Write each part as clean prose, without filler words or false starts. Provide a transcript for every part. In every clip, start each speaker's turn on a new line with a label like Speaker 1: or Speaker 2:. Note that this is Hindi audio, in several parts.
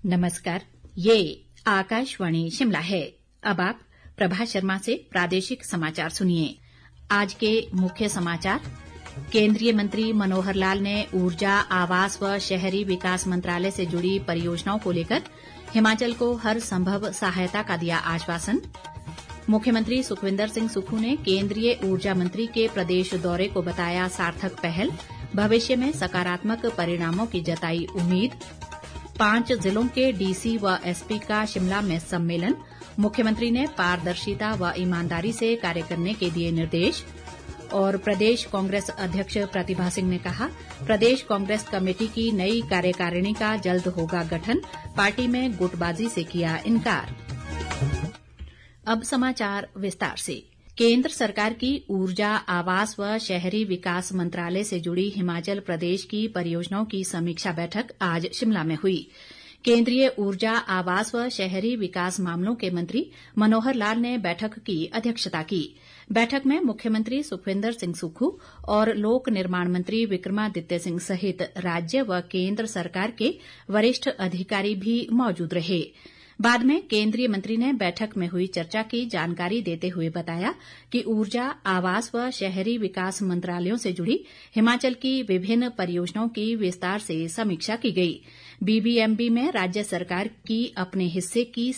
Speaker 1: नमस्कार, ये आकाशवाणी शिमला है। अब आप प्रभा शर्मा से प्रादेशिक समाचार सुनिए। आज के मुख्य समाचार। केंद्रीय मंत्री मनोहर लाल ने ऊर्जा, आवास व शहरी विकास मंत्रालय से जुड़ी परियोजनाओं को लेकर हिमाचल को हर संभव सहायता का दिया आश्वासन। मुख्यमंत्री सुखविंदर सिंह सुक्खू ने केंद्रीय ऊर्जा मंत्री के प्रदेश दौरे को बताया सार्थक पहल, भविष्य में सकारात्मक परिणामों की जताई उम्मीद। 5 जिलों के डीसी व एसपी का शिमला में सम्मेलन, मुख्यमंत्री ने पारदर्शिता व ईमानदारी से कार्य करने के दिए निर्देश। और प्रदेश कांग्रेस अध्यक्ष प्रतिभा सिंह ने कहा, प्रदेश कांग्रेस कमेटी की नई कार्यकारिणी का जल्द होगा गठन, पार्टी में गुटबाजी से किया इनकार। अब समाचार विस्तार से। केंद्र सरकार की ऊर्जा, आवास व शहरी विकास मंत्रालय से जुड़ी हिमाचल प्रदेश की परियोजनाओं की समीक्षा बैठक आज शिमला में हुई। केंद्रीय ऊर्जा, आवास व शहरी विकास मामलों के मंत्री मनोहर लाल ने बैठक की अध्यक्षता की। बैठक में मुख्यमंत्री सुखविंदर सिंह सुक्खू और लोक निर्माण मंत्री विक्रमादित्य सिंह सहित राज्य व केंद्र सरकार के वरिष्ठ अधिकारी भी मौजूद रहे। बाद में केंद्रीय मंत्री ने बैठक में हुई चर्चा की जानकारी देते हुए बताया कि ऊर्जा, आवास व शहरी विकास मंत्रालयों से जुड़ी हिमाचल की विभिन्न परियोजनाओं की विस्तार से समीक्षा की गई। बीबीएमबी में राज्य सरकार की अपने हिस्से की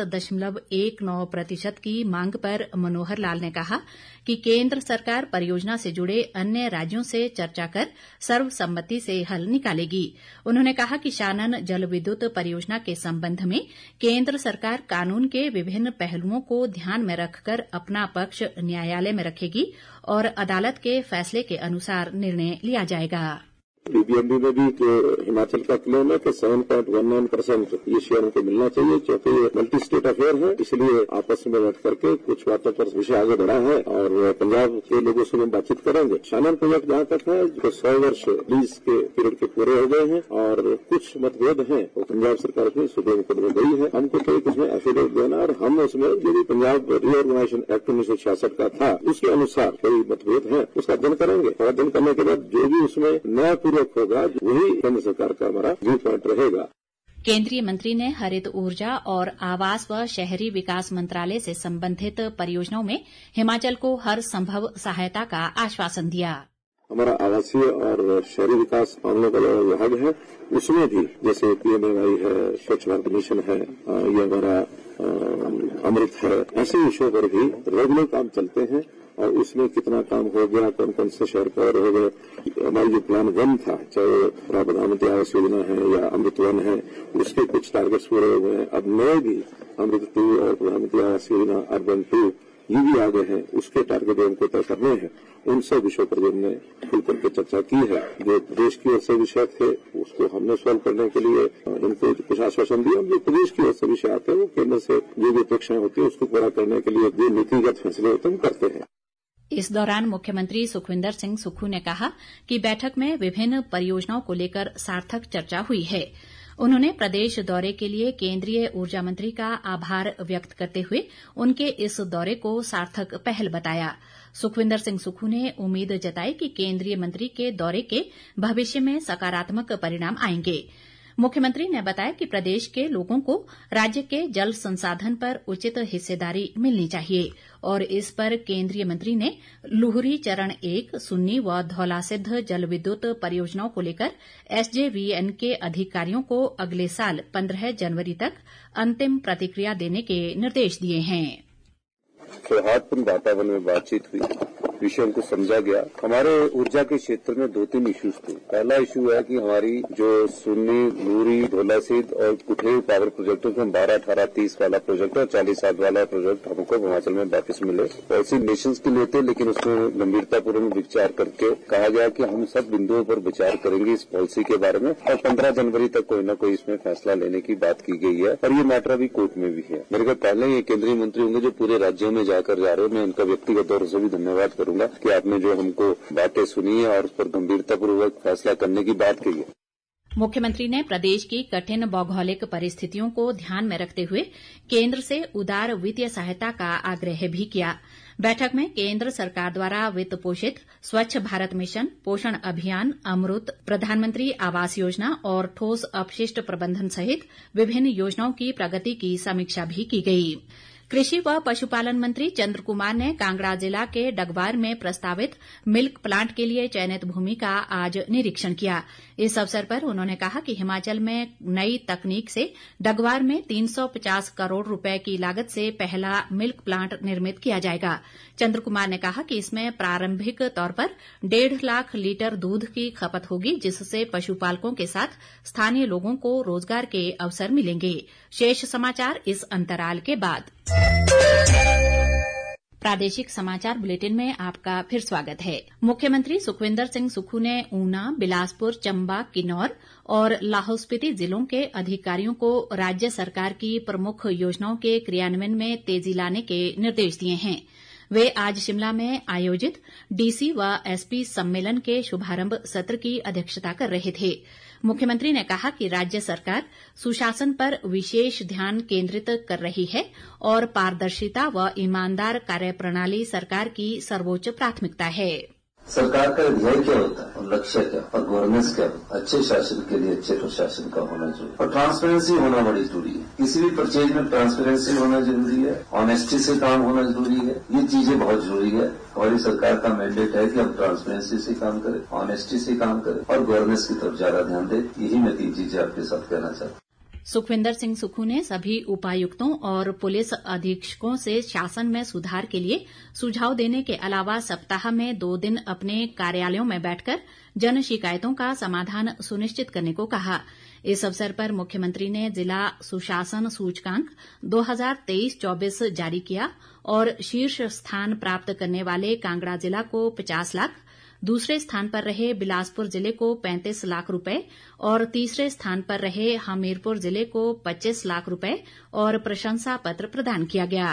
Speaker 1: 7.19% की मांग पर मनोहर लाल ने कहा कि केंद्र सरकार परियोजना से जुड़े अन्य राज्यों से चर्चा कर सर्वसम्मति से हल निकालेगी। उन्होंने कहा कि शानन जल विद्युत परियोजना के संबंध में केंद्र सरकार कानून के विभिन्न पहलुओं को ध्यान में रखकर अपना पक्ष न्यायालय में रखेगी और अदालत के फैसले के अनुसार निर्णय लिया जाएगा।
Speaker 2: बीबीएमबी में भी जो हिमाचल का क्लेम है कि 7.19% ये शेयर उनको मिलना चाहिए, क्योंकि ये मल्टी स्टेट अफेयर है, इसलिए आपस में बैठ करके कुछ बातों पर विषय आगे बढ़ा है और पंजाब के लोगों से हम बातचीत करेंगे। शानन प्रोजेक्ट जहां तक है जो 100 वर्ष लीज के पीरियड के पूरे हो गए हैं और कुछ मतभेद हैं वो पंजाब सरकार में सुप्रीम कोर्ट में गई है। हमको तो एक उसमें एफिडेविट देना और हम उसमें जो भी पंजाब रीऑर्गेनाइजेशन एक्ट 1966 का था उसके अनुसार कोई मतभेद है उसका अध्ययन करेंगे और अध्ययन करने के बाद जो भी उसमें नया होगा वही केंद्र सरकार का हमारा व्यू पॉइंट रहेगा।
Speaker 1: केंद्रीय मंत्री ने हरित ऊर्जा और आवास व शहरी विकास मंत्रालय से संबंधित परियोजनाओं में हिमाचल को हर संभव सहायता का आश्वासन दिया।
Speaker 2: हमारा आवासीय और शहरी विकास मामलों का जो विभाग है उसमें भी जैसे पीएमएवाई है, स्वच्छ भारत मिशन है, ये हमारा अमृत है, ऐसे विषयों पर भी रेगुलर काम चलते हैं और उसमें कितना काम हो गया, कौन कौन से शहर कवर हो गए। हमारी जो प्लान 1 था, चाहे प्रधानमंत्री आवास योजना है या अमृत 1 है, उसके कुछ टारगेट्स पूरे हो गए हैं। अब नए भी अमृत 2 और प्रधानमंत्री आवास योजना अर्बन 2 ये भी आ गए हैं, उसके टारगेट हमको तय करने हैं। उन सब विषयों पर हमने खुल करके चर्चा की है। जो प्रदेश की ओर से विषय थे उसको हमने सॉल्व करने के लिए इनको कुछ आश्वासन दिया। जो प्रदेश की ओर से विषय आते हैं वो केंद्र से जो भी अपेक्षाएं होती है उसको पूरा करने के लिए जो नीतिगत फैसले होते हैं हम करते हैं।
Speaker 1: इस दौरान मुख्यमंत्री सुखविंदर सिंह सुक्खू ने कहा कि बैठक में विभिन्न परियोजनाओं को लेकर सार्थक चर्चा हुई है। उन्होंने प्रदेश दौरे के लिए केंद्रीय ऊर्जा मंत्री का आभार व्यक्त करते हुए उनके इस दौरे को सार्थक पहल बताया। सुखविंदर सिंह सुक्खू ने उम्मीद जताई कि केंद्रीय मंत्री के दौरे के भविष्य में सकारात्मक परिणाम आएंगे। मुख्यमंत्री ने बताया कि प्रदेश के लोगों को राज्य के जल संसाधन पर उचित हिस्सेदारी मिलनी चाहिए और इस पर केंद्रीय मंत्री ने लुहरी चरण 1, सुन्नी व धौलासिद्ध जल विद्युत परियोजनाओं को लेकर एसजेवीएन के अधिकारियों को अगले साल 15 जनवरी तक अंतिम प्रतिक्रिया देने के निर्देश दिए हैं।
Speaker 3: सौहार्दपूर्ण वातावरण में बातचीत हुई, विषयों को समझा गया। हमारे ऊर्जा के क्षेत्र में 2-3 इश्यूज थे। पहला इश्यू है कि हमारी जो सुन्नी, लूरी, धौलासिद्ध और कुठेड़ पावर प्रोजेक्टों में 12, 18, 30 वाला प्रोजेक्ट और 40 वाला प्रोजेक्ट हमको हिमाचल में वापस मिले। पॉलिसी नेशंस के लिए थे, लेकिन उसमें गंभीरतापूर्ण विचार करके कहा गया कि हम सब बिंदुओं पर विचार करेंगे इस पॉलिसी के बारे में और 15 जनवरी तक कोई न कोई इसमें फैसला लेने की बात की गई है और ये मैटर अभी कोर्ट में भी है। मेरे को पहले ये केंद्रीय मंत्री होंगे जो पूरे राज्यों में जाकर जा रहे हैं, मैं उनका व्यक्तिगत तौर से भी धन्यवाद करूंगा कि आपने जो हमको बातें सुनी है और उस पर गंभीरतापूर्वक फैसला करने की बात कही है।
Speaker 1: मुख्यमंत्री ने प्रदेश की कठिन भौगोलिक परिस्थितियों को ध्यान में रखते हुए केंद्र से उदार वित्तीय सहायता का आग्रह भी किया। बैठक में केंद्र सरकार द्वारा वित्त पोषित स्वच्छ भारत मिशन, पोषण अभियान, अमृत, प्रधानमंत्री आवास योजना और ठोस अपशिष्ट प्रबंधन सहित विभिन्न योजनाओं की प्रगति की समीक्षा भी की गई। कृषि व पशुपालन मंत्री चंद्र कुमार ने कांगड़ा जिला के डगवार में प्रस्तावित मिल्क प्लांट के लिए चयनित भूमि का आज निरीक्षण किया। इस अवसर पर उन्होंने कहा कि हिमाचल में नई तकनीक से डगवार में 350 करोड़ रुपए की लागत से पहला मिल्क प्लांट निर्मित किया जाएगा। चंद्र कुमार ने कहा कि इसमें प्रारंभिक तौर पर 1.5 लाख लीटर दूध की खपत होगी, जिससे पशुपालकों के साथ स्थानीय लोगों को रोजगार के अवसर मिलेंगे। शेष समाचार इस अंतराल के बाद। प्रादेशिक समाचार बुलेटिन में आपका फिर स्वागत है। मुख्यमंत्री सुखविंदर सिंह सुक्खू ने ऊना, बिलासपुर, चंबा, किन्नौर और लाहौल स्पीति जिलों के अधिकारियों को राज्य सरकार की प्रमुख योजनाओं के क्रियान्वयन में तेजी लाने के निर्देश दिए हैं। वे आज शिमला में आयोजित डीसी व एसपी सम्मेलन के शुभारंभ सत्र की अध्यक्षता कर रहे थे। मुख्यमंत्री ने कहा कि राज्य सरकार सुशासन पर विशेष ध्यान केंद्रित कर रही है और पारदर्शिता व ईमानदार कार्यप्रणाली सरकार की सर्वोच्च प्राथमिकता है।
Speaker 4: सरकार का ध्येय क्या होता है और लक्ष्य क्या और गवर्नेंस क्या होता है? अच्छे शासन के लिए अच्छे प्रशासन का होना चाहिए और ट्रांसपेरेंसी होना बड़ी जरूरी है। किसी भी परचेज में ट्रांसपेरेंसी होना जरूरी है, ऑनेस्टी से काम होना जरूरी है। ये चीजें बहुत जरूरी है। हमारी सरकार का मैंडेट है कि हम ट्रांसपेरेंसी से काम करें, ऑनेस्टी से काम करें और गवर्नेंस की तरफ ज्यादा ध्यान दें। यही मैं 3 चीजें आपके साथ कहना चाहता हूँ।
Speaker 1: सुखविंदर सिंह सुक्खू ने सभी उपायुक्तों और पुलिस अधीक्षकों से शासन में सुधार के लिए सुझाव देने के अलावा सप्ताह में 2 दिन अपने कार्यालयों में बैठकर जन शिकायतों का समाधान सुनिश्चित करने को कहा। इस अवसर पर मुख्यमंत्री ने जिला सुशासन सूचकांक 2023-24 जारी किया और शीर्ष स्थान प्राप्त करने वाले कांगड़ा जिला को 50 लाख, दूसरे स्थान पर रहे बिलासपुर जिले को 35 लाख रुपए और तीसरे स्थान पर रहे हमीरपुर जिले को 25 लाख रुपए और प्रशंसा पत्र प्रदान किया गया।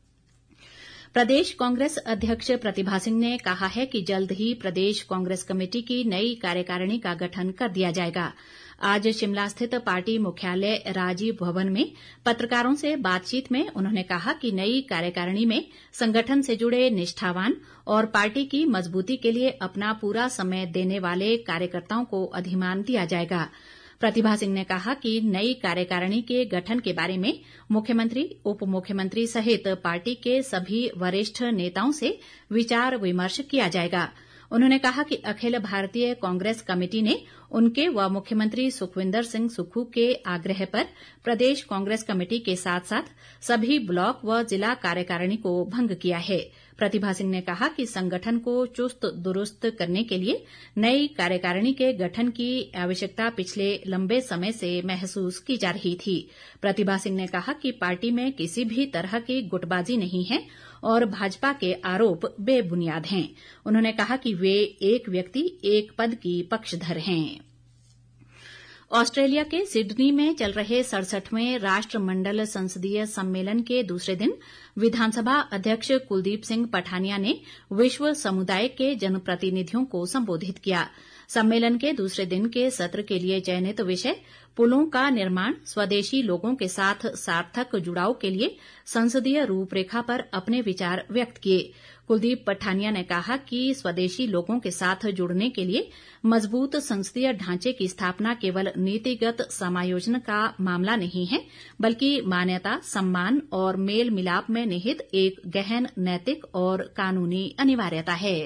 Speaker 1: प्रदेश कांग्रेस अध्यक्ष प्रतिभा सिंह ने कहा है कि जल्द ही प्रदेश कांग्रेस कमेटी की नई कार्यकारिणी का गठन कर दिया जाएगा। आज शिमला स्थित पार्टी मुख्यालय राजीव भवन में पत्रकारों से बातचीत में उन्होंने कहा कि नई कार्यकारिणी में संगठन से जुड़े निष्ठावान और पार्टी की मजबूती के लिए अपना पूरा समय देने वाले कार्यकर्ताओं को अधिमान दिया जाएगा। प्रतिभा सिंह ने कहा कि नई कार्यकारिणी के गठन के बारे में मुख्यमंत्री, उप मुख्यमंत्री सहित पार्टी के सभी वरिष्ठ नेताओं से विचार विमर्श किया जाएगा। उन्होंने कहा कि अखिल भारतीय कांग्रेस कमेटी ने उनके व मुख्यमंत्री सुखविंदर सिंह सुक्खू के आग्रह पर प्रदेश कांग्रेस कमेटी के साथ साथ सभी ब्लॉक व जिला कार्यकारिणी को भंग किया है। प्रतिभा सिंह ने कहा कि संगठन को चुस्त दुरुस्त करने के लिए नई कार्यकारिणी के गठन की आवश्यकता पिछले लंबे समय से महसूस की जा रही थी। प्रतिभा सिंह ने कहा कि पार्टी में किसी भी तरह की गुटबाजी नहीं है और भाजपा के आरोप बेबुनियाद हैं। उन्होंने कहा कि वे एक व्यक्ति एक पद की पक्षधर हैं। ऑस्ट्रेलिया के सिडनी में चल रहे 67वें राष्ट्रमंडल संसदीय सम्मेलन के दूसरे दिन विधानसभा अध्यक्ष कुलदीप सिंह पठानिया ने विश्व समुदाय के जनप्रतिनिधियों को संबोधित किया। सम्मेलन के दूसरे दिन के सत्र के लिए चयनित विषय पुलों का निर्माण, स्वदेशी लोगों के साथ सार्थक जुड़ाव के लिए संसदीय रूपरेखा पर अपने विचार व्यक्त किए। कुलदीप पठानिया ने कहा कि स्वदेशी लोगों के साथ जुड़ने के लिए मजबूत संसदीय ढांचे की स्थापना केवल नीतिगत समायोजन का मामला नहीं है, बल्कि मान्यता, सम्मान और मेल मिलाप में निहित एक गहन नैतिक और कानूनी अनिवार्यता है।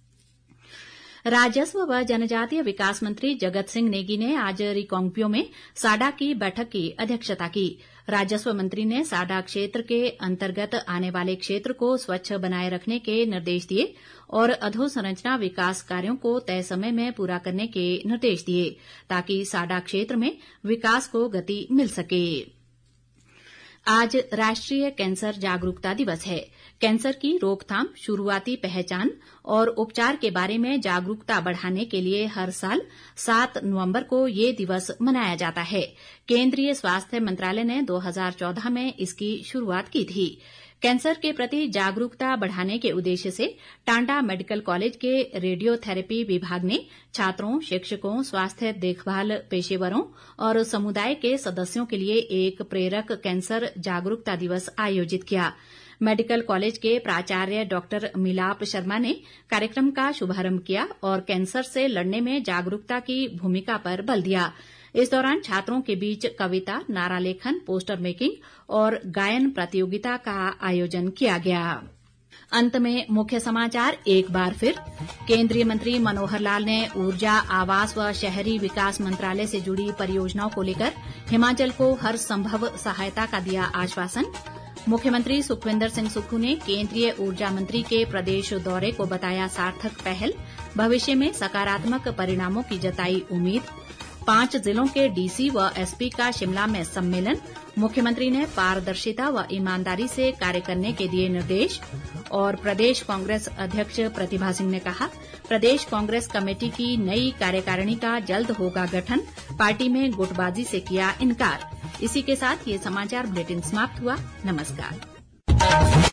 Speaker 1: राजस्व व जनजातीय विकास मंत्री जगत सिंह नेगी ने आज रिकांगपिओ में साडा की बैठक की अध्यक्षता की। राजस्व मंत्री ने साडा क्षेत्र के अंतर्गत आने वाले क्षेत्र को स्वच्छ बनाए रखने के निर्देश दिए और अधोसंरचना विकास कार्यों को तय समय में पूरा करने के निर्देश दिए ताकि साडा क्षेत्र में विकास को गति मिल सके। आज राष्ट्रीय कैंसर जागरूकता दिवस है। कैंसर की रोकथाम, शुरुआती पहचान और उपचार के बारे में जागरूकता बढ़ाने के लिए हर साल 7 नवंबर को ये दिवस मनाया जाता है। केंद्रीय स्वास्थ्य मंत्रालय ने 2014 में इसकी शुरुआत की थी। कैंसर के प्रति जागरूकता बढ़ाने के उद्देश्य से टांडा मेडिकल कॉलेज के रेडियोथेरेपी विभाग ने छात्रों, शिक्षकों, स्वास्थ्य देखभाल पेशेवरों और समुदाय के सदस्यों के लिए एक प्रेरक कैंसर जागरूकता दिवस आयोजित किया। मेडिकल कॉलेज के प्राचार्य डॉक्टर मिलाप शर्मा ने कार्यक्रम का शुभारंभ किया और कैंसर से लड़ने में जागरूकता की भूमिका पर बल दिया। इस दौरान छात्रों के बीच कविता, नारा लेखन, पोस्टर मेकिंग और गायन प्रतियोगिता का आयोजन किया गया। अंत में मुख्य समाचार एक बार फिर। केंद्रीय मंत्री मनोहर लाल ने ऊर्जा, आवास व शहरी विकास मंत्रालय से जुड़ी परियोजनाओं को लेकर हिमाचल को हर संभव सहायता का दिया आश्वासन। मुख्यमंत्री सुखविंदर सिंह सुक्खू ने केंद्रीय ऊर्जा मंत्री के प्रदेश दौरे को बताया सार्थक पहल, भविष्य में सकारात्मक परिणामों की जताई उम्मीद। 5 जिलों के डीसी व एसपी का शिमला में सम्मेलन, मुख्यमंत्री ने पारदर्शिता व ईमानदारी से कार्य करने के दिए निर्देश। और प्रदेश कांग्रेस अध्यक्ष प्रतिभा सिंह ने कहा, प्रदेश कांग्रेस कमेटी की नई कार्यकारिणी का जल्द होगा गठन, पार्टी में गुटबाजी से किया इनकार। इसी के साथ ये समाचार बुलेटिन समाप्त हुआ। नमस्कार।